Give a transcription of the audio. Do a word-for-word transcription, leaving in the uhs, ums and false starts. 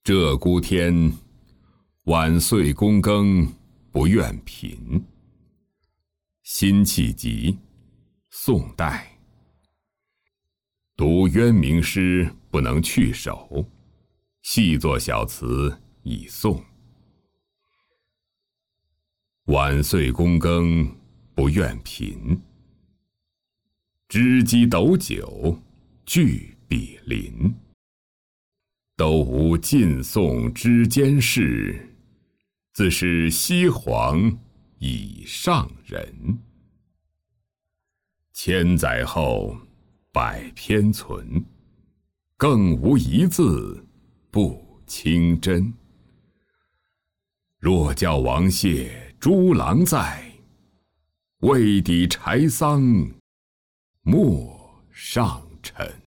鹧鸪天，晚岁躬耕不怨贫。辛弃疾，宋代。读渊明诗不能去手，细作小词以颂。晚岁躬耕不怨贫，知鸡斗酒俱比邻。都无晋宋之间事，自是西皇以上人。千载后，百篇存，更无一字不清真。若教王谢诸郎在，未抵柴桑莫上尘。